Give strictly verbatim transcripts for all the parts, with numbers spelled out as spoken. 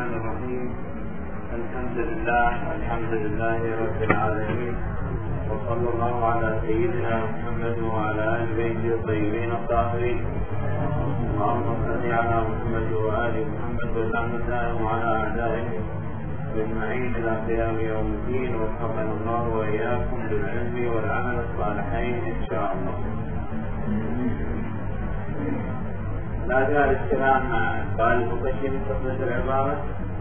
الرحمن الرحيم. الحمد لله الحمد لله رب العالمين، وصلى الله على سيدنا محمد وعلى آل بيته الطيبين الطاهرين. اللهم صل على محمد وآل محمد واللعنة دائم على أعدائهم بالمعين إلى قيام يوم الدين، وفقنا الله وإياكم بالعلم والعمل الصالحين إن شاء الله. لا زال الكلام مع قال المقدم تخلص العبارة.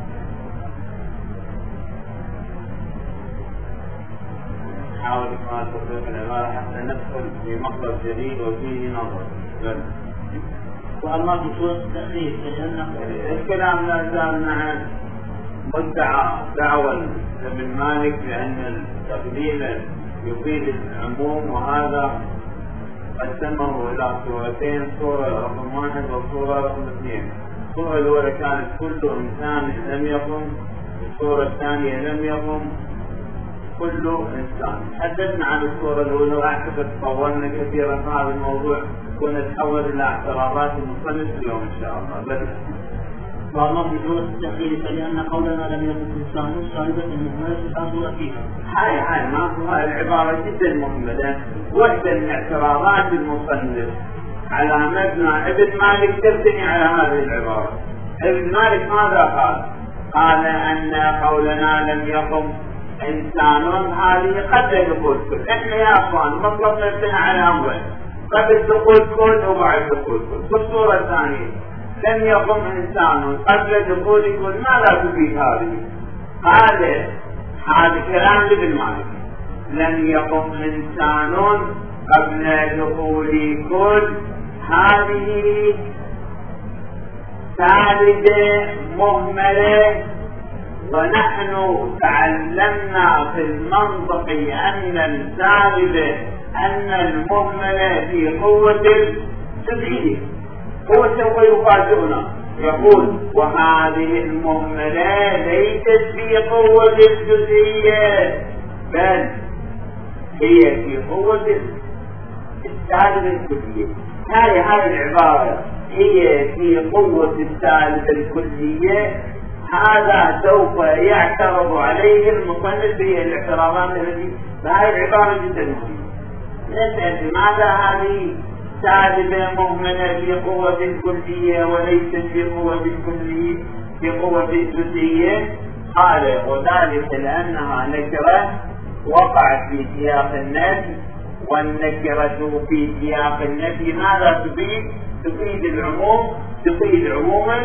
نحاول إكمال تطبيق العبارة حتى ندخل في مطلب جديد وفيه نظر. سؤال ما في صورة التأخير لأن الكلام لا زال مع مدعى دعوى من مالك بأن التقديم يفيد العموم، وهذا قسمه إلى صورتين، صورة رقم واحد وصورة رقم اثنين. الصورة الأولى كانت كل إنسان لم يقم، الصورة الثانية لم يقم كل إنسان. تحدثنا عن الصورة الأولى وأعتقد طولنا كثيرا في هذا الموضوع، ونتحول إلى اعتراضات المصنف اليوم إن شاء الله. بس والله في صورة التأخير فلأن قولنا لم يكن إنسان صاحبة المهمة تحصل فيها. هاي هاي ما العبارة جدا مهمة، واحدة من اعتراضات المصنف على مبنى ابن مالك تبني على هذه العبارة. ابن مالك ماذا قال؟ قال أن قولنا لم يقم إنسان هذه قبل دخول كل. إحنا يا أخوان مطلب نفسنا على أمرين، قبل دخول كل وبعد دخول كل. بالصورة الثانية لم يقم إنسان قبل دخول كل، ماذا تفيد هذه؟ قال هذا كلام ابن مالك، لم يقم إنسان قبل دخول كل، هذه ثالثة مهملة. ونحن تعلمنا في المنطق أن الثالثة أن المهملة في قوة الجزئية. هو سوف يفاجئنا يقول وهذه المهملة ليست في قوة الجزئية، بل هي في قوة الثالثة الكلية. هذه هذه العبارة هي في قوة الثالثة الكلية. هذا سوف يعترض عليه المصنف في الاعتراضات التي هذه العبارة جدا مهمة. نسأل لماذا هذه ثالثة مهملة في قوة الكلية وليست في قوة الكلية في قوة الجزئية؟ قال وذلك لأنها نكرة وقعت في سياق النفي، والنكرة في سياق النفي ماذا تفيد؟ تفيد العموم، تفيد عموما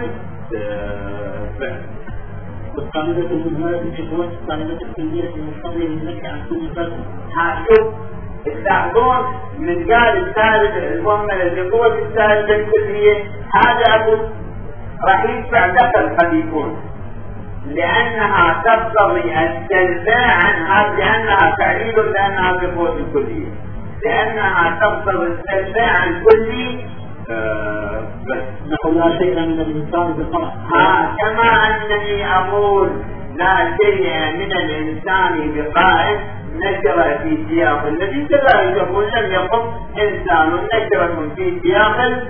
والثالثة المهملة في قوة الثالثة الكلية المقتضية للنفي عن كل فرد. ها شوف التعبير من قال الثالثة المهملة في قوة الثالثة الكلية، هذا أقول راح يدفع دخل قد يكون، لأنها تقتضي التنزيع عنها، لأنها تعليل لأنها في قوة الكلية، لأنها تقتضي التنزيع عن كل آه بس نقول لا شيء من الإنسان بقرأ. ها كما أنني أقول لا شيء من الإنسان بقائم نكرة في سياق النبي، كذلك يقول لم يقم إنسان نكرة في سياق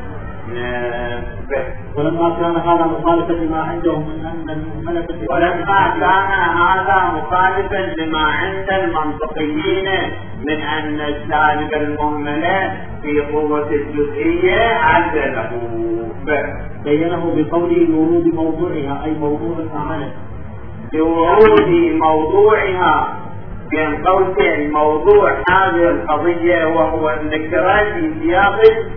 ولما كان هذا مخالفا لما عندهم من أن المهملة ولما كان هذا مخالفا لما عند المنطقيين من أن السالب المهملة في قوة الجزئية عدله بينه بقوله ورود موضوعها أي موضوع العمل، بورود موضوعها بين قوسين موضوع هذه القضية وهو النكرة في سياق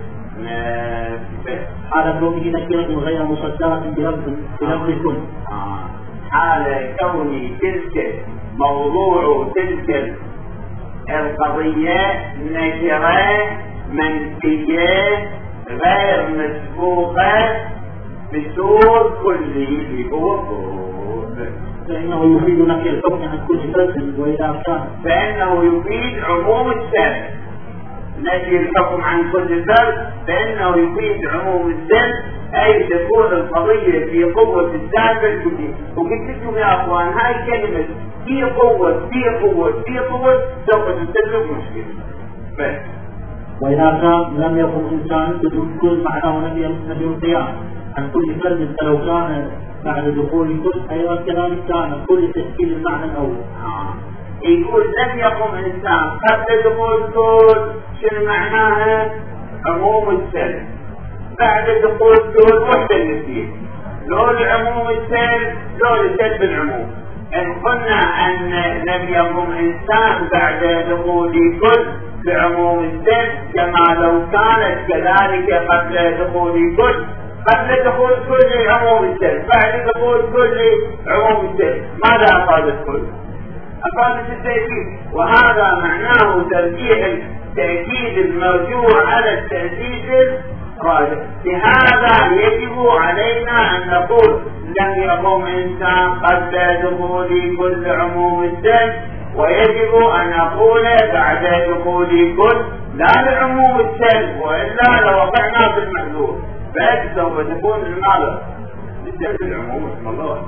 حال كونه نكرة غير مصدرة بلفظ كل. حال كون تلك موضوع تلك القضية نكرة منفية غير مسبوقة بسور كلي بوضوح، فإنه يفيد نفي الحكم عن كل فرد، وإذا كان فإنه يفيد عموم السبب. نفي الحكم عن كل فرد فإنه يفيد عموم السبب، أي تكون القضية في قوة السبب الكلي. وقلت لكم يا أخوان هاي كلمة في قوة في قوة في قوة سوف تسبب مشكلة. بس وإذا كان لم يكن إنسان بدون كل معناه نبي نبي القيام عن كل فرد، فلو كان بعد دخول كل أيضا كذلك كان كل تشكيل المعنى الأول. آه. يقول لم يقم إنسان قبل دخول كل شنو معناها؟ عموم السلب. بعد دخول كل وحدة الاثنين، لو العموم السلب لو السلب العموم. إن قلنا أن لم يقم إنسان بعد دخول كل بعموم السلب كما لو كانت كذلك قبل دخول كل. قبل دخول كل عموم السلب، بعد دخول كل عموم السلب، ماذا أفادت كل؟ أفادت التأكيد، وهذا معناه ترجيح التأكيد المرجوع على التأكيد الراجح. لهذا يجب علينا أن نقول لم يقم إنسان قبل دخول كل عموم السلب، ويجب أن نقول بعد دخول كل لا لعموم السلب، وإلا لوقعنا في المحذور فسوف تكون المعنى بالسلب العموم. اسم الله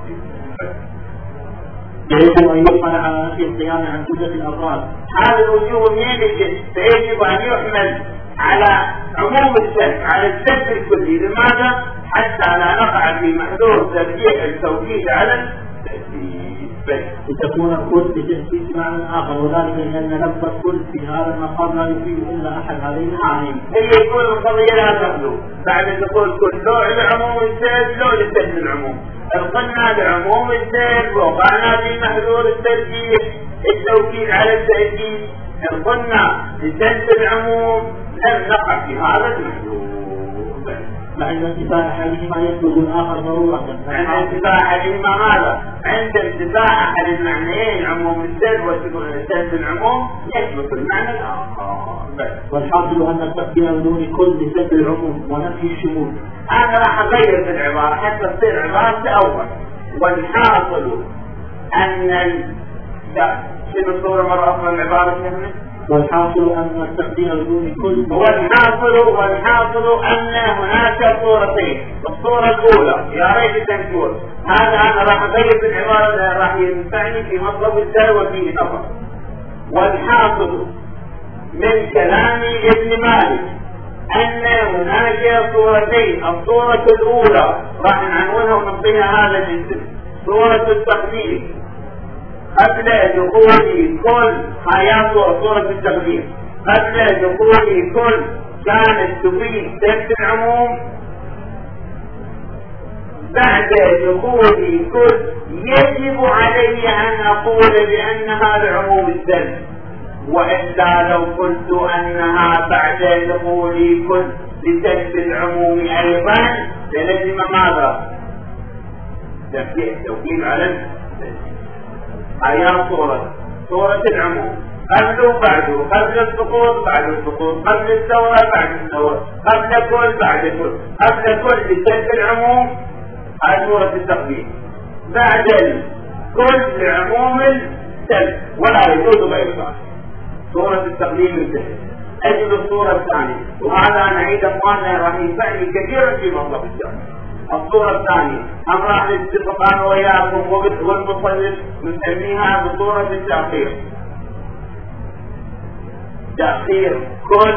يجب أن يحمل على نفي القيام عن جملة الأفراد. هذا الوجوب يجب فيجب أن يحمل على عموم السلب على السلب الكلي. لماذا؟ حتى لا نقع في محذور ترجيح التوكيد على التأكيد، لتكون الكل بتأكيد معنى آخر، وذلك لأن لفظ الكل في هذا المقام لا يفيد إلا أحد هذين المعانين. هي يكون القضية لا تخلو بعد دخول كل نوع لعموم السلب نوع لسلب العموم. قلنا لعموم السلب وقعنا في محذور الترجيح التوكيد على التأكيد. قلنا لسلب العموم لم نقع في هذا المحذور. مع انتفاع أحدهما يطلب الآخر ضرورة. عند انتفاع أحدهما ماذا؟ عند انتفاع أحد المعنيين عموم السلب وسلب العموم يثبت المعنى الآخر. والحاصل أن التقدير بدون كل لسلب العموم ونفي الشمول. أنا راح أغير في العبارة حتى تصير عبارة أول. والحاصل أن ال... شنو الصورة مرة أخرى العبارة كلمة؟ والحاصل أن التقدير بدون كل. والحاصل والحاصل أن هناك صورتين. الصورة الأولى يا ريت تنقول هذا أنا راح أغير في العبارة اللي راح ينفعني في مطلب الدال وفيه نظر. والحاصل من كلام ابن مالك أن هناك صورتين. الصورة الأولى راح نعنونها ونعطيها هذا الاسم صورة التقدير قبل دخول كل حياة صورة التقدير قبل دخول كل كانت تفيد سلب العموم. بعد دخول كل يجب علي أن أقول بأنها لعموم السلب، وإلا لو قلت أنها بعد دخول كل لسلب العموم أيضا للزم ماذا؟ توكيد على السلب. هي صورة صورة العموم قبل وبعده، قبل السقوط بعد السقوط، قبل الثورة بعد الثورة، قبل كل بعد كل، قبل كل لسلب العموم هذه صورة التقدير، بعد كل عموم السلب ولا يجوز غير ذلك. صورة التقدير انتهت. أجل الصورة الثانية، وهذا نعيد أخواننا راح ينفعني كثيرا في مطلب الشرع. الصورة الثانية هم راح نتفق أنا وياكم والمصنف نسميها بصورة التأخير. تأخير كل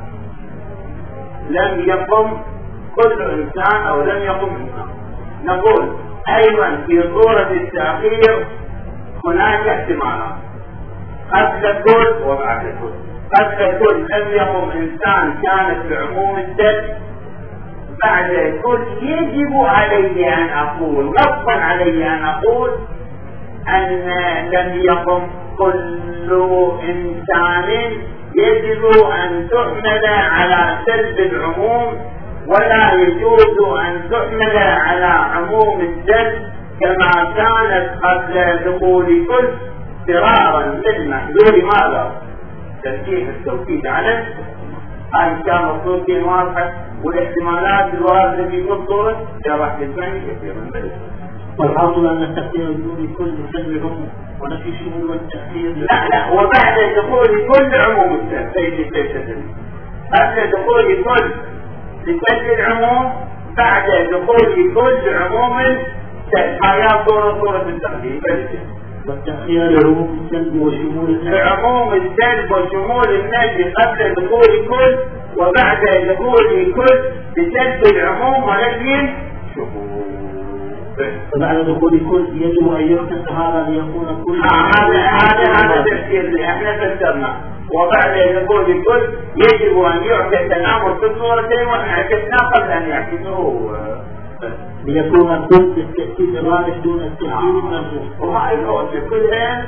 لم يقم كل إنسان أو لم يقم إنسان. نقول أيضا في صورة التأخير هناك احتمالات قبل كل وبعد كل. قبل كل لم يقم إنسان كانت بعموم السلب، بعد كل يجب علي أن أقول غصبا علي أن أقول أن لم يقم كل إنسان يجب أن تحمل على سلب العموم، ولا يجوز أن تحمل على عموم السلب كما كانت قبل دخول كل فرارا من محذور ماذا؟ ترجيح التوكيد على أن كان الصوت واضحة والاحتمالات الواردة في كل صورة راح تسمعني كثيرا. والحاصل أن التقدير بدون كل سلب العموم ونفي الشمول والتأثير. لا لا وبعد دخول كل عموم السلب سيد السيد قبل دخول كل لسلب العموم، بعد دخول كل عموم السلب هي صورة صورة التقدير. والتأخير لعموم السلب وشمول النفي. لعموم السلب وشمول النفي قبل دخول كل وبعد دخول كل بسلب العموم ونفي الشمول. فبعد دخول كل يجب أن يحدث هذا ليكون كل هذا هذا هذا تفسير احنا فسرنا. وبعد دخول كل يجب أن يحدث الأمر في الصورتين واحنا عكسنا قبل أن يحدثه ليكون الكل بالتأكيد الراجح دون التأكيد المنصوص. وما يقول في كلها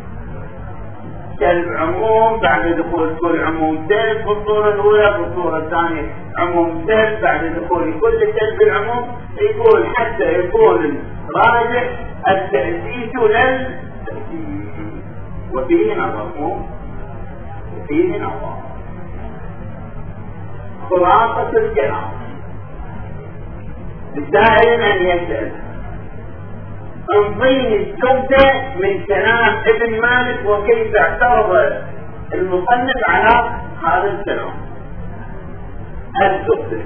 سلب عموم بعد دخول كل عموم سلب في الصورة الأولى، في الصورة الثانية عموم سلب بعد دخول كل سلب العموم. يقول حتى يكون راجح التأسيس للتأسيس. وفيه نظر وفيه نظر. خلاصة الكلام السائل أن يسأل انظيني السبتة من كلام ابن مالك وكيف اعترض المصنف على هذا الكلام. السبتة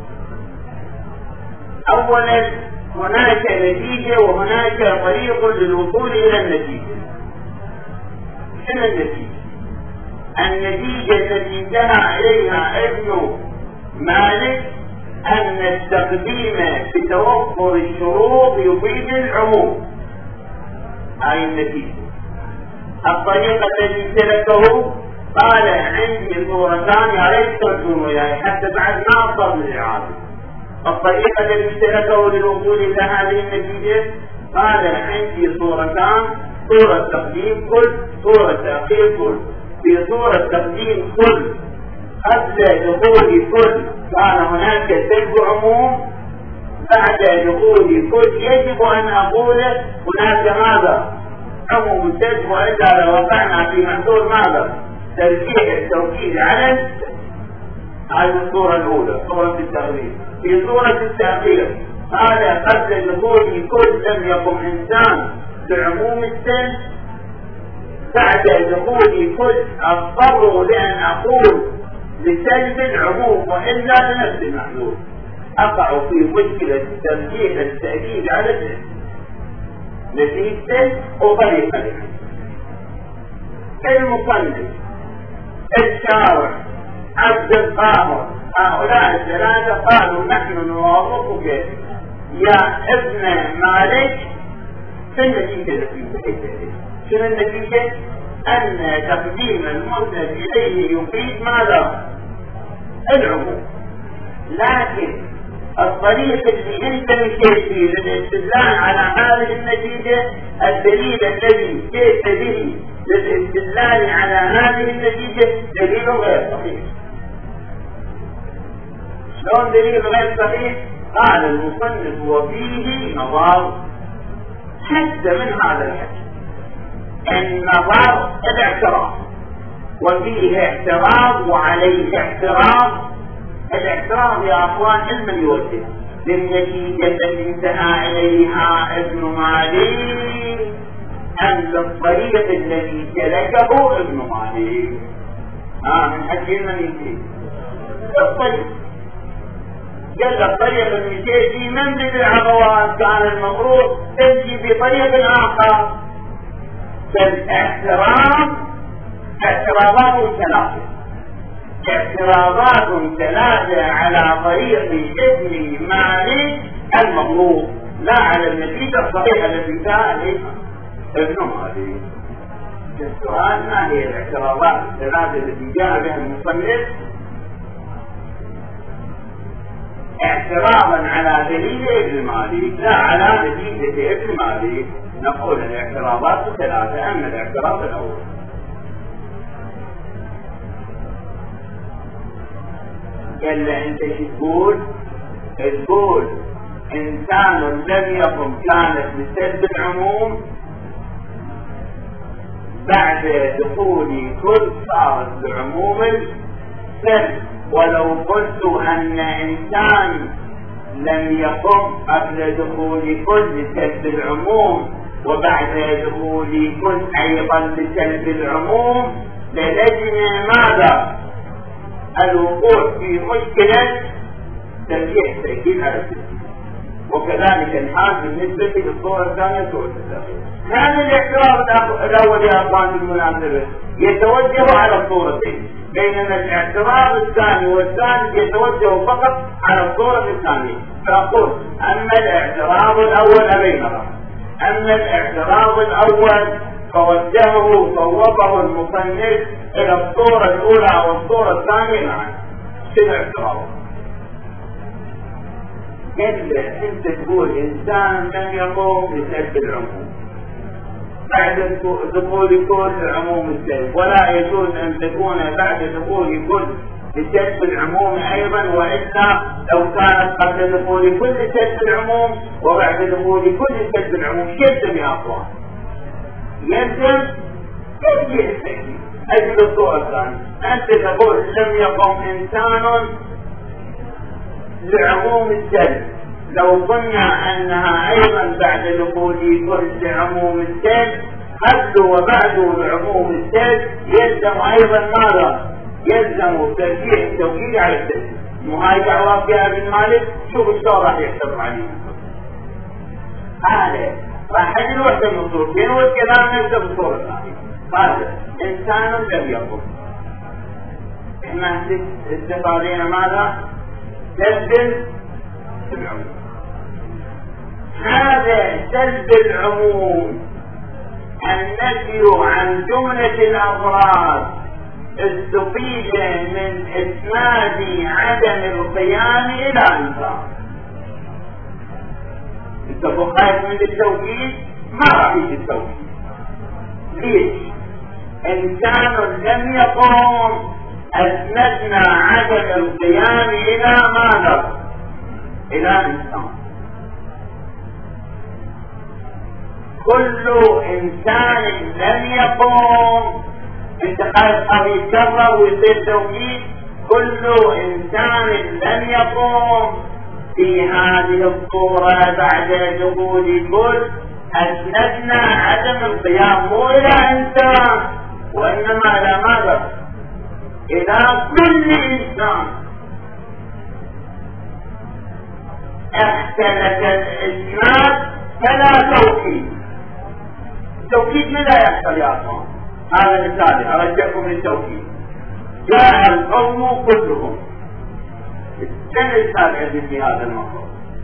اولا هناك نتيجة وهناك طريق للوصول الى النتيجة. شنو النتيجة؟ النتيجة التي انتهى اليها ابن مالك أن التقديم بتوفر الشروط يفيد العموم. هاي النتيجة. الطريقة التي سلكه قال عندي صورتان عليك ترجم وياي حتى بعد ما أصل للإعادة. الطريقة التي سلكه للوصول إلى هذه النتيجة قال عندي صورتان، صورة تقديم كل، صورة تأخير كل. في صورة تقديم كل قبل دخول كل كان هناك سلب عموم، بعد دخول كل يجب أن أقول هناك ماذا؟ عموم سلب، وإذا لو وقعنا في محذور ماذا؟ ترجيح التوكيد على هذه الصورة الأولى صورة التغيير. في صورة التأخير هذا قبل دخول كل لم يقم إنسان بعموم السلب، بعد دخول كل أضطر لأن أقول لسلب العموم وإلا لنفس المحذور. أقع في مشكلة ترجيح التأكيد على السلب نتيجة وطريقة المصنف الشارع عبد القاهر هؤلاء الثلاثة قالوا نحن نوافقك يا ابن مالك. شنو النتيجة التي شنو النتيجة؟ أن تقديم المسند إليه يفيد ماذا؟ العموم. لكن الطريق اللي انت مشيت فيه للاستدلال على هذه النتيجة، الدليل الذي جئت به للاستدلال على هذه النتيجة دليل غير صحيح. شلون دليل غير صحيح؟ قال المصنف وفيه نظر. حتى من هذا الحديث النظر الاعتراض، وفيه اعتراض وعليه اعتراض. الاعتراض يا اخوان علما يوجه للنتيجة التي انتهى اليها ابن مالك ان الطريق الذي سلكه ابن مالك اه من حكي من يجي الطريق قال الطريق اللي يجي من بالعضوات كان المفروض تمشي بطريق اخر. فالاعتراض اعتراضات ثلاثة اعتراضات ثلاثة على طريق ابن مالك المغلوط، لا على النتيجة الصحيحة التي انتهى عليها ابن مالك. السؤال ما هي الاعتراضات الثلاثة التي جاء بها المصنف؟ اعتراضا على دليل ابن مالك لا على نتيجة ابن مالك. نقول الاعتراضات ثلاثة. أما الاعتراض الأول قال أنت تقول تقول إنسان لم يقم كانت بسلب العموم، بعد دخول كل صارت بعموم السلب. ولو قلت أن إنسان لم يقم قبل دخول كل بسلب العموم وبعد دخول كل أيضا بسلب العموم للجنا ماذا؟ الوقوع في مشكلة ترجيح تأكيد على التأكيد. وكذلك الحال بالنسبة للصورة الثانية صورة التأخير. هذا الاعتراض الأول يا أخوان بالمناسبة يتوجه على الصورتين. بينما الاعتراض الثاني والثالث يتوجه فقط على الصورة الثانية. فأقول أما الاعتراض الأول أبينها، أما الاعتراض الأول فوجهه صوبه المصنف إلى الصورة الأولى والصورة الثانية معا. شنو اعتراض؟ قال أنت تقول إنسان لم يقوم بسلب العموم بعد دخول كل عموم السلب، ولا يجوز أن تكون بعد دخول كل بسلب العموم أيضا، وإلا لو كانت قبل دخول كل سلب العموم وبعد دخول كل سلب العموم يلزم يا أخوان، يلزم ترجيح التكليف. أجل الصورة الثانية أنت تقول لم يقم إنسان لعموم السلب، لو قلنا أنها أيضا بعد دخول كل عموم السلب قبل وبعد لعموم السلب يلزم أيضا ماذا؟ يلزم ترجيح التوكيد على السلب. وهاي دعوة فيها ابن مالك، شوف الشيء راح يحتضر عليه. هذا راح يجي وحدة من الصورتين والكلام نفسه بالصورة الثانية. هذا إنسان لم يقم، احنا استفادينا ماذا؟ سلب العموم. هذا سلب العموم النفي عن جملة الأفراد استفيد من إسناد عدم القيام إلى إنسان. انت خايف من التوكيد؟ ما راح يجي التوكيد. ليش؟ إنسان لم يقم أسندنا عدم القيام إلى ماذا؟ إلى إنسان. كل إنسان لم يقم، انت قاعد قوي يتكرر ويصير توكيد، كل إنسان لم يقم في هذه الصورة بعد دخول كل أسندنا عدم القيام مو إلى إنسان وإنما إلى ماذا؟ إلى كل إنسان. اختلف الإسناد فلا توكيد. التوكيد ماذا يحصل يا أخوان؟ هذا مثال أرجعكم للتوكيد. جاء القوم كلهم. كم مثال عندي في هذا الموضوع؟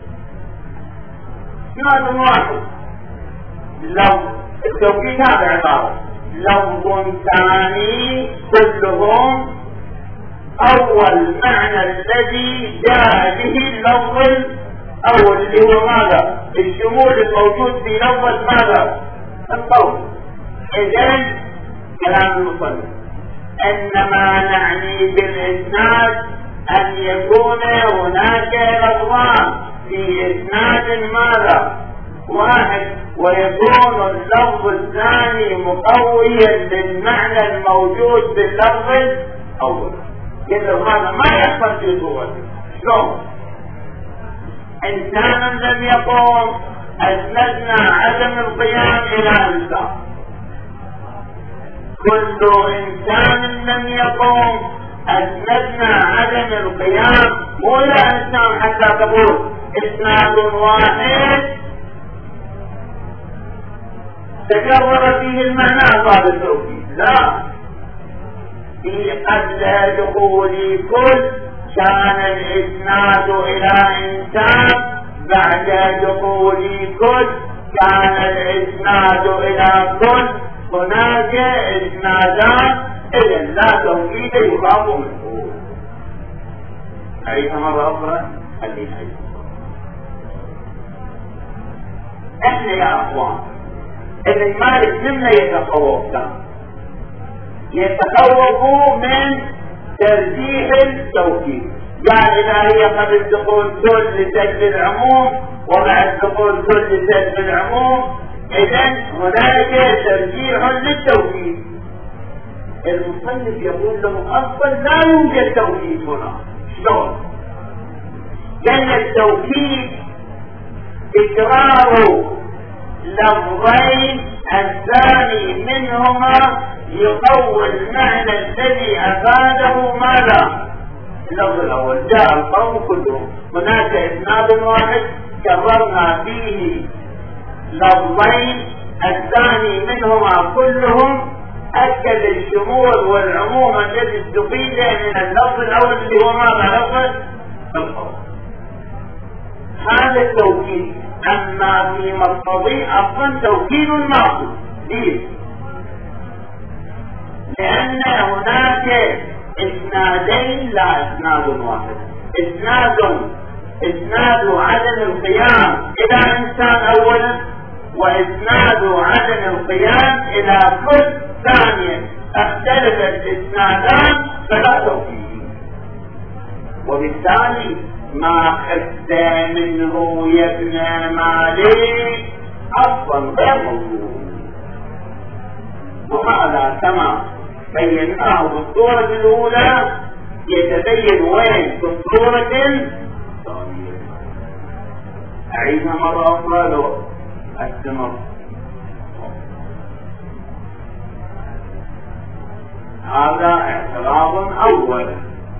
مثال واحد. لو التوكيد هذا عبارة لفظ ثاني كلهم، أول معنى الذي جاء به اللفظ الأول اللي هو ماذا؟ الشمول الموجود في لفظ ماذا؟ القول. إذن كلام المصنف إنما نعني بالإسناد أن يكون هناك لفظان في إسناد ماذا؟ واحد، ويكون اللفظ الثاني مقويا للمعنى الموجود باللفظ الأول. إذا هذا ما يحصل في صورته. شلون؟ إنسان لم يقوم أسندنا عدم القيام إلى إنسان. كل إنسان لم يقوم أسندنا عدم القيام مو إلى إنسان حتى تقول إسناد واحد تكرر فيه المعنى هذا التوكيد. لا، في قبل دخول كل كان الإسناد إلى إنسان، بعد دخول كل كان الإسناد إلى كل. هناك إسنادان إذن لا توكيد يقام منه. أعيدها مرة أخرى خلينا أعيد. إحنا يا أخوان ابن مالك مما يتخوف كان يتخوف من ترجيح التوكيد. قال إذا هي قبل دخول كل لسلب العموم وبعد دخول كل لسلب العموم إذن هناك ترجيح للتوكيد. المصنف يقول له أصلا لا يوجد توكيد هنا. شلون؟ لأن التوكيد تكرار لفظين الثاني منهما يقوي المعنى الذي أفاده ماذا؟ اللفظ الأول جاء القوم كلهم. هناك إسناد واحد كررنا فيه لفظين الثاني منهما كلهم أكد الشمول والعموم الذي استفيد من اللفظ الأول اللي هو ماذا؟ لفظ الخبر. هذا التوكيد. أما في مقتضي أصلا توكيد ناقص. ليه؟ لأن هناك إسنادين لا إسناد واحد. إسناد إسناد عدم القيام إلى إنسان أولا، وإسناد عدم القيام إلى كل ثانيا. اختلف الإسنادان فلا توكيد، وبالتالي ما خفت منه يا ابن مالك أصلا غير موجود. وهذا كما بيناه في الصورة الأولى يتبين وين في الصورة الثانية. أعيدها مرة أخرى لو أستمر. هذا اعتراض أول.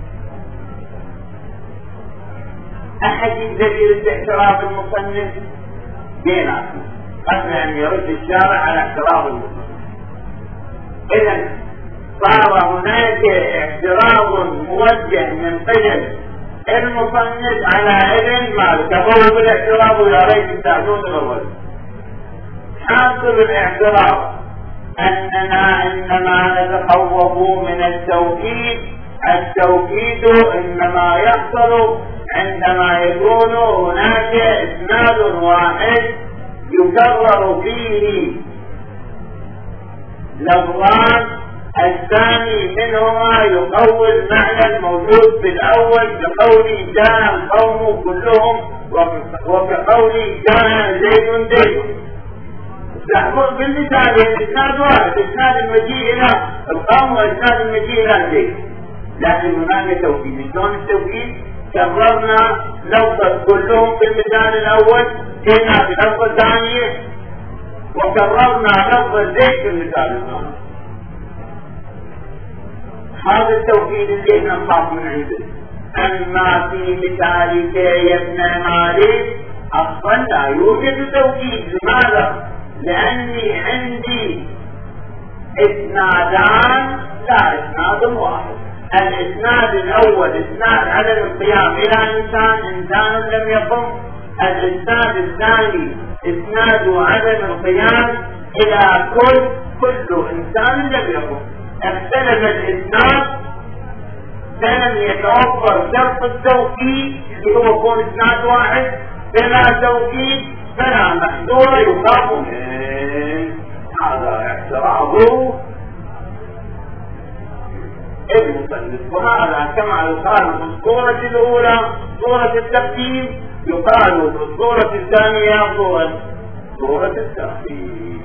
أحد دليل اعتراض المصنف بيناتنا قبل أن يرد الشارع على اعتراض المصنف. إذن صار هناك اعتراض موجه من قبل المصنف على ابن مالك. فهو بالاعتراض ويا ريت تستعملون الأول. حاصل الاعتراض أننا إنما نتخوف من التوكيد. التوكيد إنما يحصل عندما يكون هناك إسناد واحد يكرر فيه لفظان، الثاني منهما يقوي المعنى الموجود في الأول، كقول جاء القوم كلهم وكقول جاء زيد زيد. تحكم بالمثال الإسناد واحد، إسناد المجيء إلى القوم وإسناد المجيء إلى زيد، لكن هناك توكيد. شلون التوكيد؟ كررنا لفظ كلهم في المثال الأول، جئنا في اللفظ الثاني وكررنا لفظ زيد في المثال الثاني. هذا التوكيد اللي احنا نخاف من عنده. أما في مثالك يا ابن مالك أصلا لا يوجد توكيد. لماذا؟ لأني عندي إسنادان لا إسناد واحد. الإسناد الأول إسناد عدم القيام إلى إنسان، إنسان لم يقم. الإسناد الثاني إسناد عدم القيام إلى كل كل إنسان لم يقم. اختلف الإسناد فلم يتوفر شرط التوكيد اللي هو يكون إسناد واحد. بلا توكيد فلا محذور يخاف منه. هذا اعتراضه المصنف. وهذا كما يقال في الصورة الأولى صورة التقديم، يقال في الصورة الثانية صورة صورة التقديم.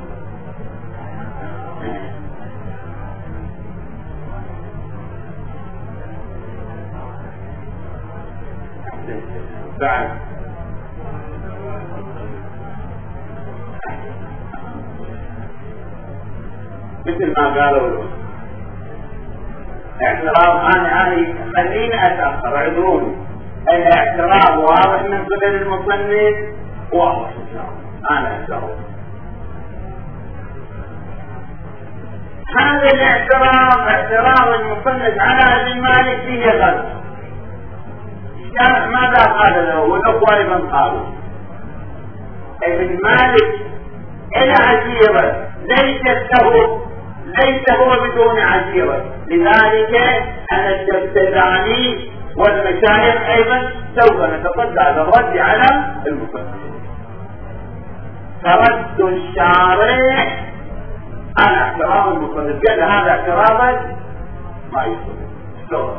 بعد مثل ما قالوا اعتراض. انا انا خليني اتاخر، اعذروني. الاعتراض واضح من قبل المصنف، واضح انا اعتراض. هذا الاعتراض اعتراض المصنف على ابن مالك فيه غلط. ماذا قال له والاخوه من قالوا؟ ابن مالك العشيره ليست له، ليس هو بدون عشيرة. لذلك أنا التبتداني والمشايخ أيضا سوف نتصدى بالرد على المصنف. فرد الشارع على اعتراض المصنف قال هذا اعتراضا ما يصير.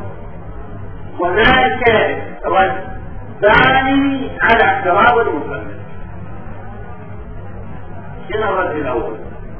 هناك رد ثاني على اعتراض المصنف. شنو الرد الأول؟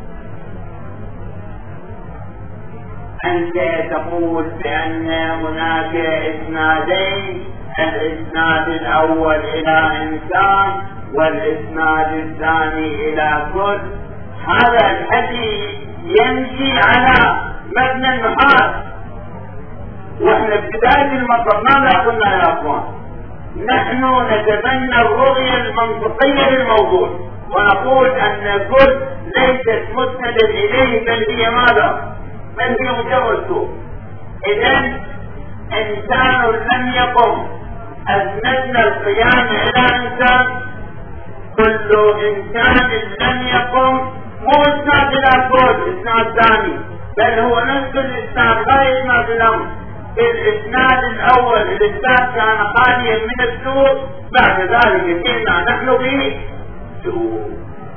أنت تقول بأن هناك إسنادين، الإسناد الأول إلى إنسان والإسناد الثاني إلى كل. هذا الحديث يمشي على مبنى المحال. وإحنا ابتداء المطلب ماذا قلنا يا أخوان؟ نحن نتبنى الرؤية المنطقية للموضوع. ونقول أن كل ليست مسندا إليه بل هي ماذا؟ بل هي مجرد سوء. إذن إنسان لم يقم أسندنا القيام إلى إنسان، كل إنسان لم يقم مو إسناد إلى كل إسناد ثاني، بل هو نفس الإسناد لا يسمى بالأمر. الإسناد الأول الإسناد كان خاليا من السوء، بعد ذلك جئنا نحن به سوء.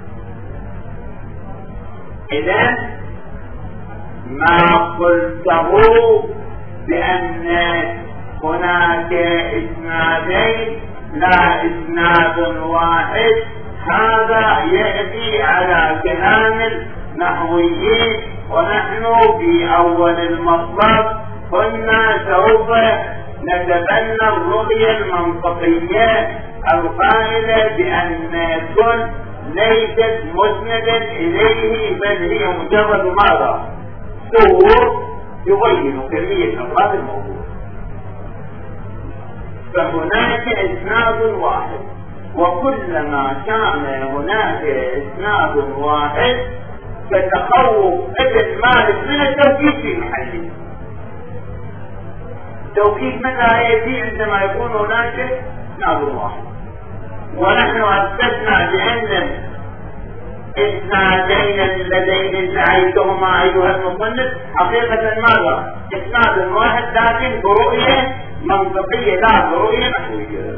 إذن ما قلته بأن هناك إسنادين لا إسناد واحد، هذا يأتي على كلام النحويين، ونحن في أول المطلب كنا سوف نتبنى الرؤية المنطقية القائلة بأن كل ليست مسندا إليه بل هي مجرد ماذا؟ صور يبين كمية أفراد الموضوع. فهناك إسناد واحد، وكلما كان هناك إسناد واحد فتخوف ابن مالك من التوكيد في محله. توكيد متى يأتي؟ عندما يكون هناك إسناد واحد. ونحن أثبتنا بأن إسنادين اللذين ادعيتهما أيها المصنف حقيقة ماذا؟ إسناد واحد لكن برؤية منطقية لا برؤية نحوية.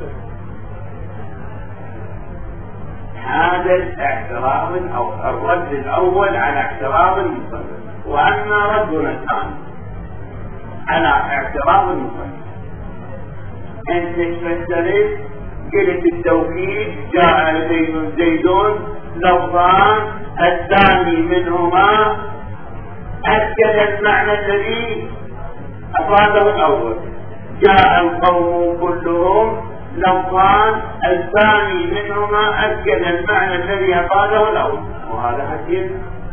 هذا الاعتراض أو الرد الأول على اعتراض المصنف. وأما ردنا الثاني على اعتراض المصنف، أنت تفسرت قلت التوكيد جاء زيد زيدون لفظان الثاني منهما أكد المعنى الذي أفاده الأول، جاء القوم كلهم لفظان الثاني منهما أكد المعنى الذي أفاده الأول، وهذا حديث.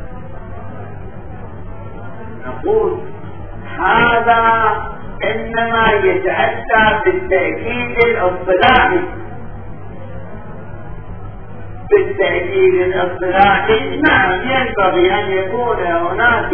نقول هذا إنما يتأتى بالتأكيد الاصطلاحي. بالتأكيد الاصطلاحي نعم ينبغي أن يكون هناك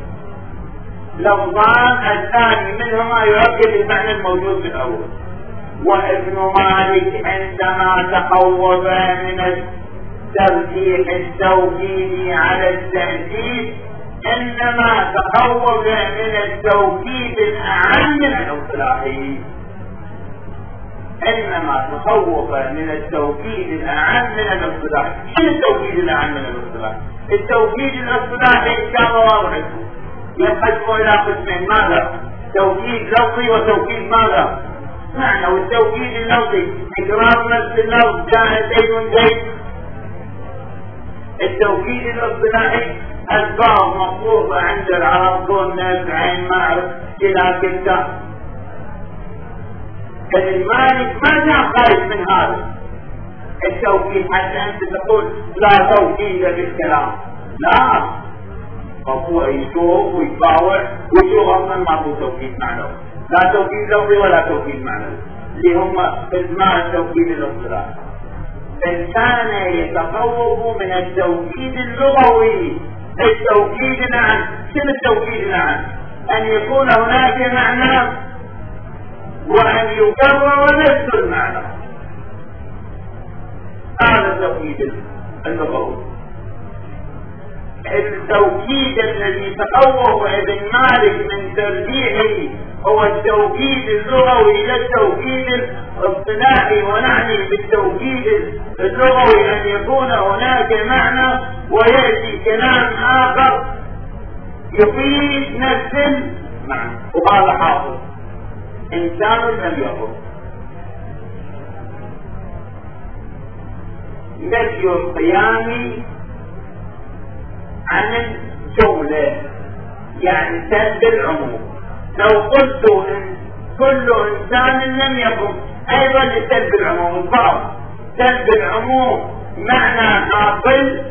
لفظان الثاني منهما يؤكد المعنى الموجود في الأول. وابن مالك عندما تخوف من الترجيح التوكيدي على التأكيد إنما تخوف من التوكيد الأعم من الاصطلاحي. إنما تخوف من التوكيد الأعم من الاصطلاحي. شنو التوكيد الأعم من الاصطلاحي؟ التوكيد الاصطلاحي إن شاء الله واضح ينقسم إلى قسمين. ماذا؟ توكيد لفظي وتوكيد ماذا؟ معنى. والتوكيد اللفظي إقرار نفس اللفظ جاء زيد زيد. التوكيد الاصطلاحي أسباب مطلوبة عند العرب كون ناس عين ما أعرف إلى كذا. فالمالك ما جاء خارج من هذا التوكيد حتى أنت تقول لا توكيد بالكلام. لا، فهو يشوف ويباوع ويشوف أصلا ما هو توكيد معنوي. لا توكيد لفظي ولا توكيد معنوي اللي هم اسماء التوكيد الاصطلاحي. فكان يتخوف من التوكيد اللغوي. التوكيد العام. شنو التوكيد العام؟ أن يكون هناك معنى وأن يكرر نفس المعنى. هذا التوكيد اللغوي. التوكيد الذي تخوف ابن مالك من ترجيحه هو التوكيد اللغوي لا التوكيد الاصطلاحي. ونعني بالتوكيد اللغوي أن يكون هناك معنى ويأتي كلام آخر يفيد نفس المعنى، وهذا حاصل. إنسان لم يقل. نفي القيام عن الجملة يعني سلب العموم. لو قلت إن كل إنسان لم يقم أيضا لسلب العموم. البعض سلب العموم معنى حاصل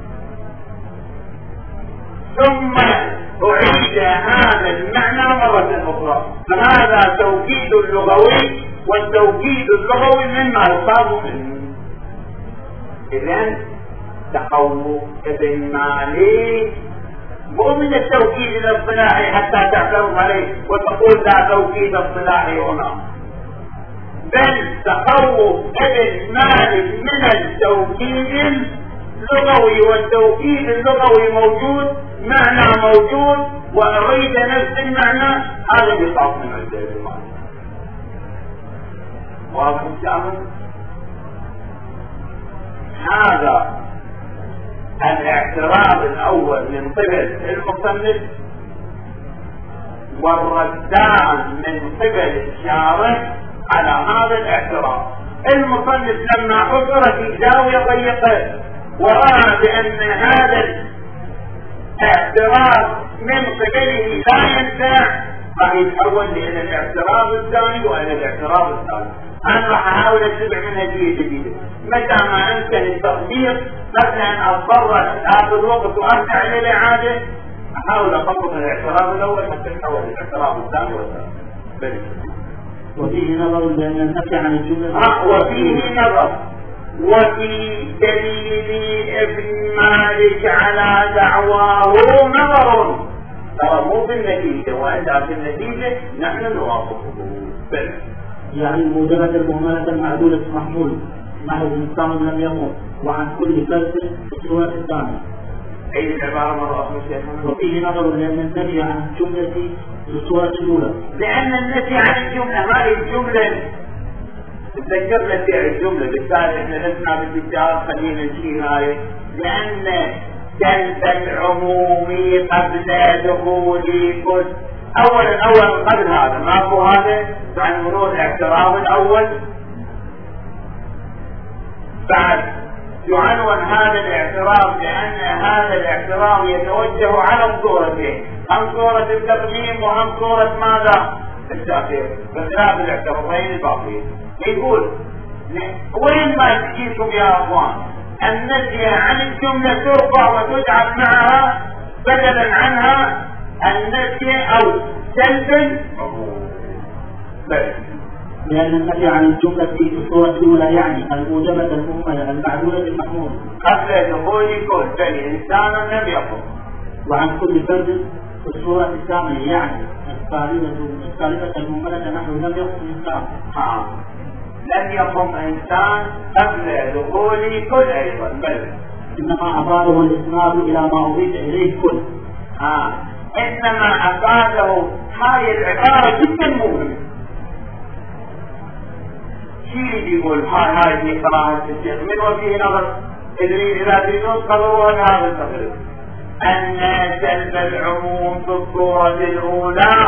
ثم أعيد هذا المعنى مرة أخرى. فهذا توكيد لغوي، والتوكيد اللغوي مما يصاب منه. إذن تخوف ابن مالك مو من التوكيد الاصطلاحي حتى تعترض عليه وتقول لا توكيد اصطلاحي هنا، بل تخوف ابن مالك من التوكيد اللغوي، والتوكيد اللغوي موجود، معنى موجود، وأريد نفس المعنى، هذا بيطاق من الدين المالك. واضح الكلام؟ هذا الاعتراض الأول من قبل المصنف، والردان من قبل الشارع على هذا الاعتراض. المصنف لما حضر في زاوية ضيقة ورأى بأن هذا الاعتراض من قبله لا ينفع، راح يتحول إلى الاعتراض الثاني وإلى الاعتراض الثالث. أنا راح أحاول أتبع منهجية جديدة، متى ما أنتهي التطبيق قبل أن أضطر آخذ وقت وأرجع إلى الإعادة، أحاول أطبق الاعتراض الأول حتى نحول الاعتراض الثاني والثالث. وفيه نظر بأن النفي عن الجملة آه وفيه نظر، وفي دليل ابن مالك على دعواه نظر، ترى مو بالنتيجة، وإذا في النتيجة نحن نوافقه. يعني الموجبة المهملة معدولة محمول نحو الإنسان لم يموت، وعن كل فرد في الصورة الثانية. أي العبارة مرة أخرى شيخنا؟ وفيه نظر لأن النفي عن الجملة في الصورة الأولى، لأن النفي عن الجملة هذه الجملة تذكرنا في الجملة، بالتالي احنا لسنا بالتجار خلينا نشيل هاي، لأن سلب العموم قبل دخول كل أولا أولا قبل هذا ماكو هذا عن مرور الاعتراض الأول، بعد يعنون هذا الاعتراض لأن هذا الاعتراض يتوجه على الصورتين، هم صورة التقديم وهم صورة ماذا؟ التأخير، بخلاف الاعتراضين الباقيين. يقول وين ما تجيكم يا أخوان النفي عن الجملة ترفع وتجعل معها بدلا عنها النفي أو سلبا، لأن النفي عن الجملة في الصورة الأولى يعني الموجبة المهملة المعدولة المحمول قبل دخول كل بني إنسان لم يقم، وعن كل فرد في الصورة الثانية يعني الثالثة المهملة نحو لم يقم إنسان. آه. لم يقم إنسان قبل دخول كل أيضا، بل إنما أفاده الإسناد إلى ما أضيف إليه كل. آه. إنما أفاده هاي العبارة جدا مهمة. شيء يقول هاي هاي في قراءة الشيخ من وفيه نظر إدري إذا في نسخة هو هذا التقرير أن سلب العموم في الصورة الأولى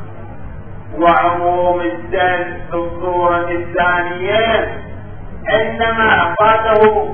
وعموم السلب في الصورة الثانية إنما أفاده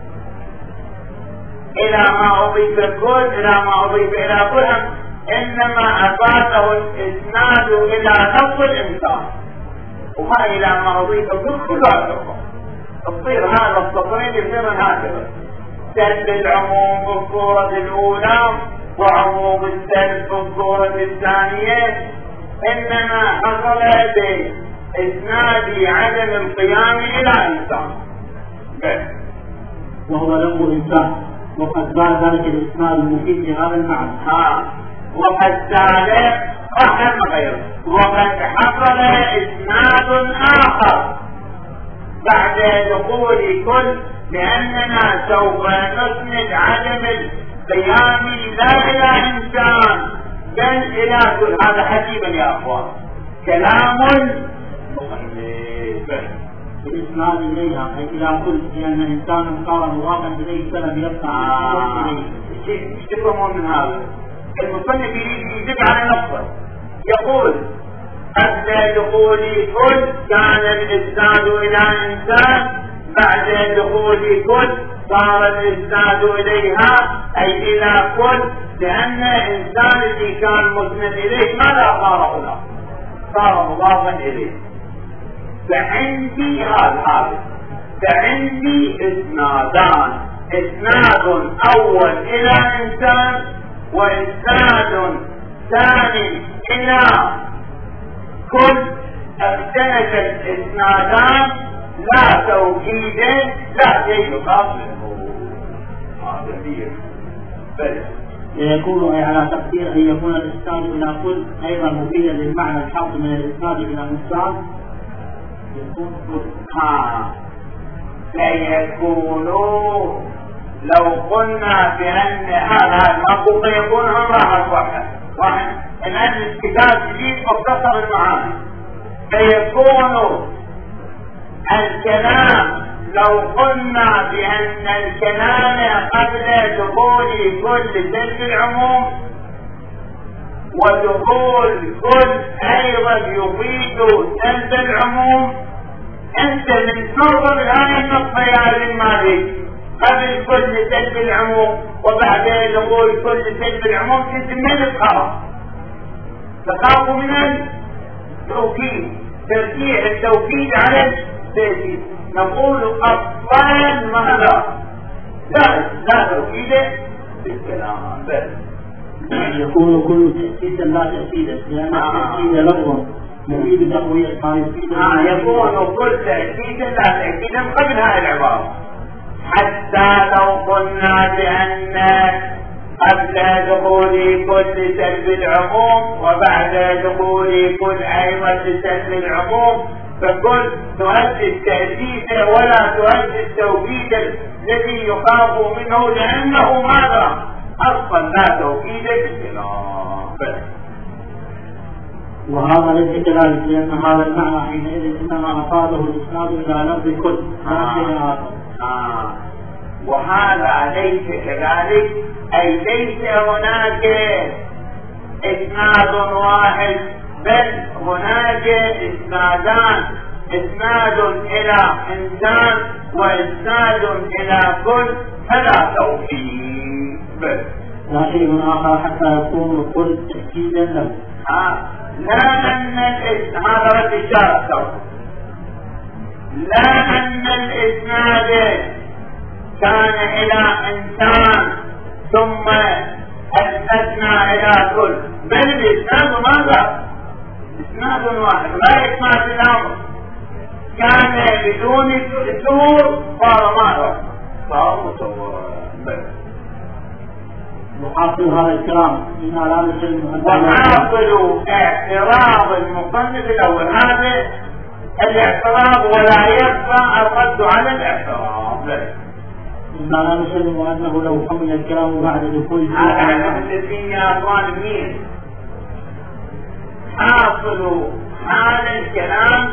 إلى ما أضيف الكل إلى ما أضيف إلى كل، إنما أفاده الإسناد إلى نص الإنسان وما إلى ما أضيف الكل كلها تصير هذا السطرين يصير هكذا، سلب العموم في الصورة الأولى وعموم السلب في الصورة الثانية إنما حصل بإسناد عدم القيام إلى إنسان وهو له إنسان، وقد زال ذلك الإسناد المفيد لهذا المعنى. ها وقد زال رحم غيره، وقد حصل إسناد آخر بعد دخول كل، لأننا سوف نسند عدم القيام لا إلى إنسان بل إلى كل. هذا حسيبا يا أخوان كلام مصنف بالإسناد إليها أي إلى كل، لأن إنسانا صار مضافا إليه فلم يبقى آه. إليه. ايش تفهمون من هذا؟ المصنف يجب على نفسه يقول قبل دخول كل كان الإسناد إلى إنسان، بعد دخول كل صار الإسناد إليها أي إلى كل، لأن إنسان الذي كان مسند إليه ماذا صار هنا؟ صار مضافا إليه. فعندي هذا هذا فعندي إسنادان، إسناد أول إلى إنسان وإسناد ثاني إلى كل. اختلف الإسنادان لا توكيد لا شيء يقابله. هذا كبير. بل يكون أي على تقدير أن يكون الإسناد إلى كل أيضا مفيدا للمعنى الحاصل من الإسناد إلى مصدر يكون كل. ها سيكون لو قلنا بأن هذا المنطوق يكون أمرها واحد واحد الآن الكتاب جديد مختصر المعاني. فيكون الكلام لو قلنا بأن الكلام قبل دخول كل سلب العموم ودخول كل أيضا يفيد سلب العموم، أنت من نظر الآية النص يا المالك قبل كل سلب العموم وبعد دخول كل سلب العموم تسمى الخبر، تخاف من التوكيد ترجيح التوكيد على التأكيد. نقول أصلا ماذا؟ لا لا توكيد بالكلام بل يكون كل تأكيدا لا تأكيدا لأن التأكيد لفظ مفيد تقوية ما يفيد. يكون كل تأكيدا لا تأكيدا قبل هذه العبارة، حتى لو قلنا بأن قبل دخول كل سلب العموم وبعد دخول كل أيضا سلب العموم فكل تؤدي التأكيد ولا تؤدي التوكيد الذي يخاف منه لأنه ماذا؟ أصلا لا توكيد بالكلام. وهذا ليس كذلك لأن هذا المعنى حينئذ إنما أفاده الإسناد إلى لفظ كل لا شيء آخر. آه. وهذا ليس كذلك أي ليس هناك إسناد واحد بل هناك إسنادان، إسناد إلى إنسان وإسناد إلى كل فلا توكيد بل لا شيء آخر حتى يكون كل تأكيدا له. آه. لا أن هذا رد إشارة لا أن الإسناد كان إلى إنسان ثم أسندنا إلى كل بل الإسناد ماذا؟ إسناد واحد لا يسمع في الأمر كان بدون سور صار ماذا؟ صار مصورا. بل وحاصل هذا الكلام إن لا نسلم وحاصل اعتراض المصنف الأول هذا الاعتراض ولا يخفى الرد على الاعتراض. إن لا نسلم أنه لو حمل الكلام بعد دخول هذا الذين يا أخوان مين حاصل هذا الكلام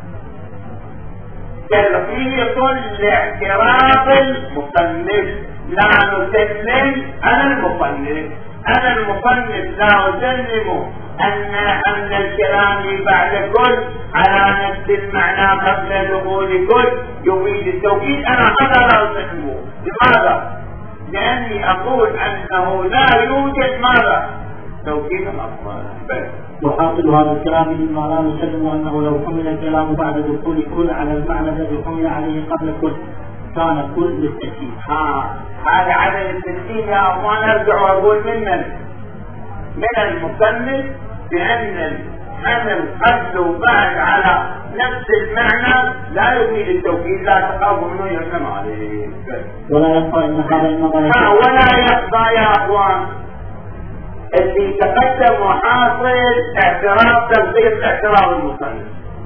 تلقيط لاعتراض المصنف لا نسلم أنا المصنف أنا المصنف لا أسلم أن أن الكلام بعد كل على نفس المعنى قبل دخول كل يفيد التوكيد. أنا هذا لا أسلمه. لماذا؟ لأني أقول أنه لا يوجد ماذا؟ توكيد أصلا. وحاصل هذا الكلام مما لا نسلم أنه لو حمل الكلام بعد دخول كل على المعنى الذي حمل عليه قبل كل كان كل للتأكيد. ها هذا عدم التسليم يا أخوان. أرجع وأقول من من المصنف بأن الحمل قبل وبعد على نفس المعنى لا يفيد التوكيد لا تخاف منه يحكم عليه. ولا يخفى إن هذا إنما ولا يخفى يا أخوان اللي تقدم وحاصل اعتراض تنظيف اعتراض المصنف،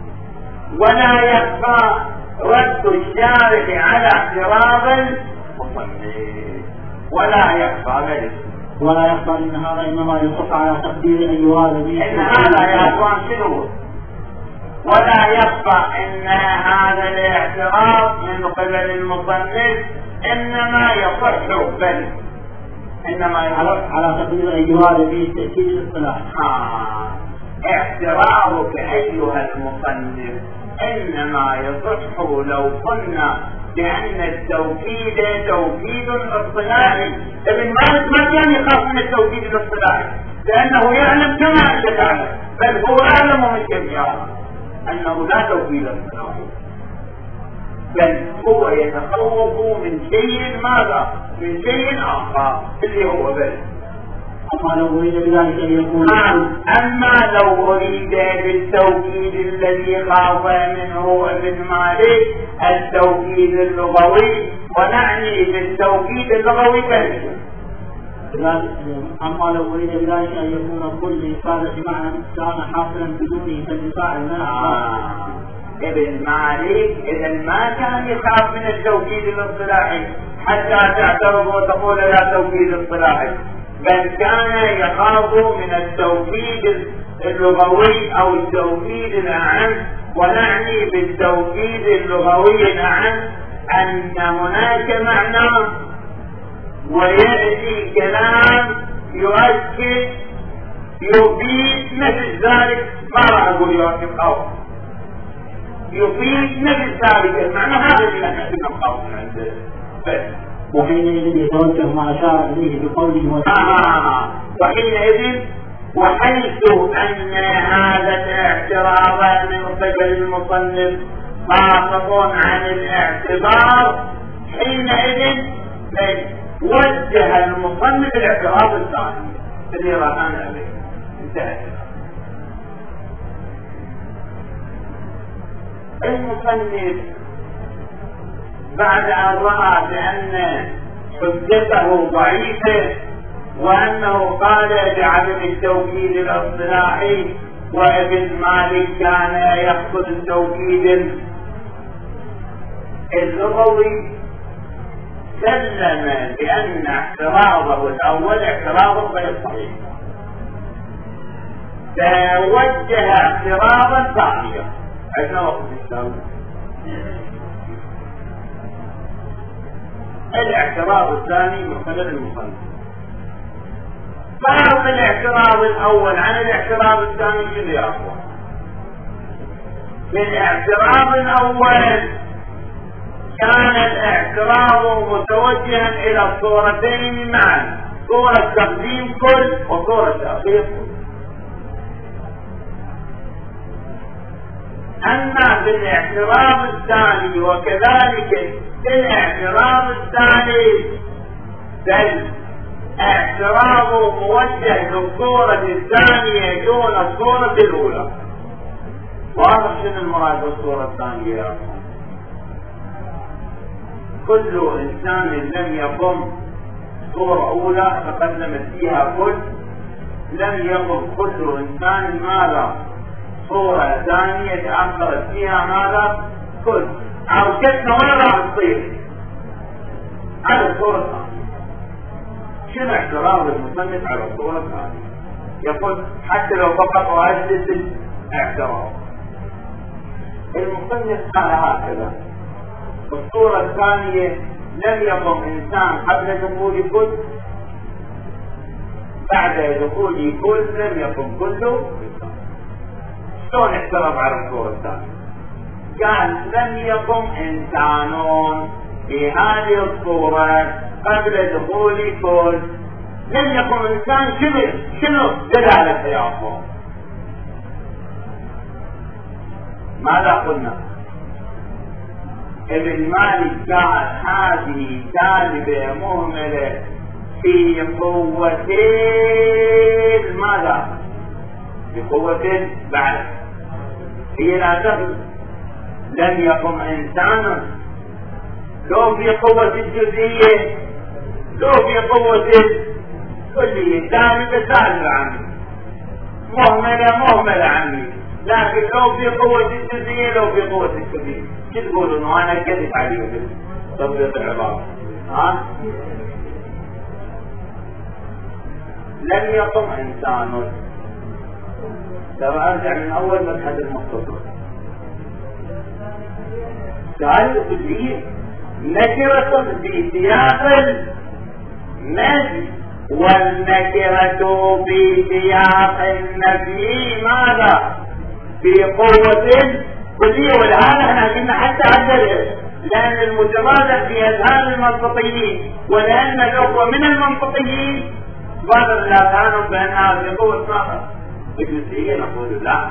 ولا يخفى رد الشارع على اعتراض المصنف ولا يخفى ذلك. ولا يخفى ان هذا انما يصح على تقدير ان يراد به ان هذا يا اخوان شنو؟ ولا يخفى ان هذا الاعتراض من قبل المصنف انما يصح بل انما يصح على تقدير ان يراد به تاكيد الاصطلاح. آه. اعتراضك ايها المصنف انما يصح لو قلنا بأن التوكيد توكيد اصطلاحي. ابن مالك ما كان يخاف من التوكيد الاصطلاحي لأنه يعلم كما أنت تعلم، بل هو أعلم من جميعا أنه لا توكيد اصطلاحي، بل هو يتخوف من شيء ماذا؟ من شيء آخر اللي هو بل. أما لو أريد بذلك أن يكون أما لو أريد بالتوكيد الذي خاف منه ابن مالك التوكيد اللغوي ونعني بالتوكيد اللغوي كلمة. أما لو أريد بذلك أن يكون كل إفادة معنى كان حاصلا بدونه كالدفاع المنع. ابن مالك إذا ما كان يخاف من التوكيد الاصطلاحي حتى تعترض وتقول لا توكيد اصطلاحي، بل كان يخاف من التوكيد اللغوي أو التوكيد الأعم. ونعني بالتوكيد اللغوي الأعم أن هناك معنى ويأتي كلام يؤكد يفيد مثل ذلك، ما راح أقول يؤكد أو يفيد مثل ذلك المعنى، هذا اللي نحن نقول عنده. وحينئذ يتوجه ما أشار إليه بقوله آه وحينئذ وحيث أن هذا الاعتراض من قبل المصنف ساقط عن الاعتبار، حينئذ وجه المصنف الاعتراض الثاني اللي رأنا به. انتهى. المصنف بعد أن رأى بأن حجته ضعيفة وأنه قال بعدم التوكيد الاصطلاحي وابن مالك كان يقصد التوكيد اللغوي، سلم بأن اعتراضه الأول اعتراض غير صحيح، توجه اعتراضا ثانيا. عندنا وقت السلام. الاعتراض الثاني من قبل المصنف. فرق الاعتراض الأول عن الاعتراض الثاني شنو يا أخوان؟ في الاعتراض الأول كان الاعتراض متوجها إلى الصورتين معا، صورة تقديم كل وصورة تأخير كل. أما في الاعتراض الثاني وكذلك في الاعتراض الثاني بل اعتراض موجه للصورة الثانية دون الصورة الأولى. واضح شنو المراد بالصورة الثانية يا أخوان؟ كل إنسان لم يقم صورة أولى تقدمت فيها كل، لم يقم كل إنسان ماذا صورة ثانية تأخرت فيها ماذا كل. عرشتنا وين راح تصير على الصورة الثانية؟ شنو اعتراض المصنف على الصورة الثانية؟ يقول حتى لو فقط وأجلس الاعتراض. المصنف قال هكذا: الصورة الثانية لم يقم إنسان قبل دخول كل، بعد دخول كل لم يقم كله. شلون اعترض على الصورة الثانية؟ قال لم يقم إنسان في هذه الصورة قبل دخول كل. لم يقم إنسان شنو شنو دلالة يا أخوان؟ ماذا قلنا؟ ابن مالك قال هذه سالبة مهملة في قوتين ماذا؟ في قوتين بعد هي لا تغلب. لم يقم إنسان لو في قوة الجزئية لو في قوة الكلية سالبة سالبة عني، مهملة مهملة عني، لكن لو في قوة الجزئية لو في قوة الكلية شو تقولون؟ وانا كذب عليهم تطبيق العبارة. ها؟ لم يقم إنسان. ترى ارجع من اول مشهد المختصر. قال الكلية نكرة في سياق النفي، والنكرة في سياق النفي ماذا؟ في قوة كلية. والآن احنا قلنا حتى عندنا لأن المتبادل في أذهان المنطقيين ولأن الأخوة من المنطقيين بدر لا كانوا بأنها في قوة ماذا؟ الجزئية. نقول لا،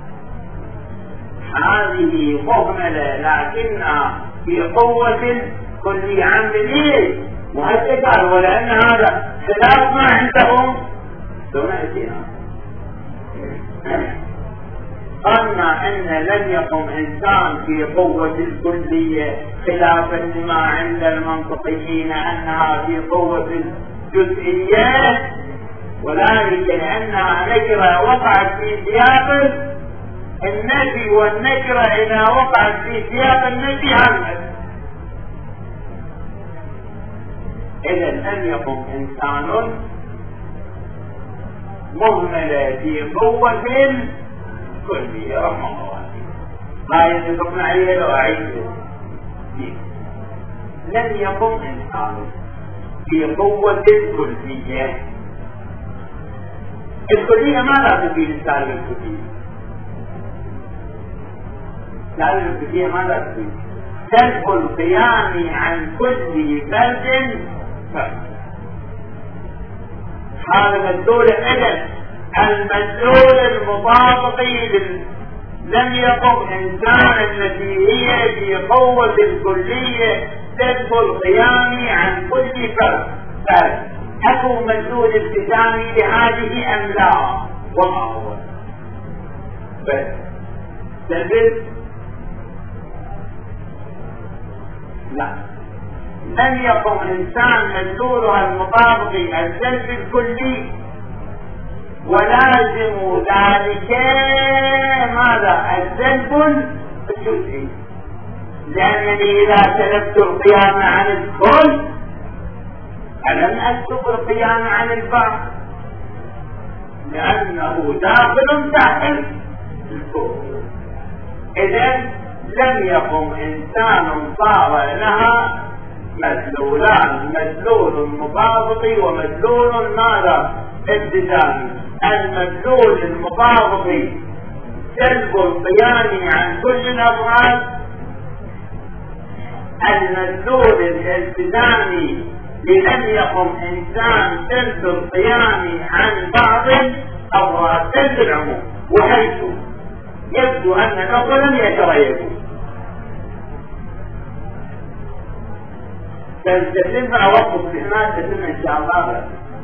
هذه مهملة لكنها في قوة كلية. عملية مؤكدة، ولأن هذا خلاف ما عندهم دون أيدينا. قلنا ان لم يقم انسان في قوة الكلية خلافا لما عند المنطقيين انها في قوة الجزئية، وذلك لانها نكرة وقعت في سياق النفي، والنكرة اذا وقعت في سياق النفي عمت. اذا لم يقم انسان مهملة في قوة الكلية رحمه الله. ما يتفقنا عليه لو أعيده. لم يقم إنسان في قوة الكلية. الكلية ماذا تفيد السالب الكلية؟ السالب الكلية ماذا تفيد؟ سلب القيام عن كل فرد فرد. هذا مدلول إذن المدلول المطابق لم يقم إنسان التي هي في قوة الكلية سلب القيام عن كل فرد فرد. أكو مدلول التزامي لهذه أم لا؟ وما هو؟ بس سلب لا، لم يقم إنسان مدلولها المطابق السلب الكلي، ولازم ذلك ماذا؟ السلب الجزئي، لأنني إذا سلبت القيام عن الكل ألم أسلب القيام عن البعض، لأنه داخل تحت الكل. إذن لم يقم إنسان صار لها مدلولان، مدلول مطابقي ومدلول ماذا؟ التزامي. المدلول المطابقي سلب القيام عن كل الأفراد، المدلول الالتزامي لم يقم إنسان سلب القيام عن بعض الأفراد سلب العموم، وحيث يبدو أن الأمر لم يتغيروا. فالتسلم أوقف في ما تسلم إن شاء الله.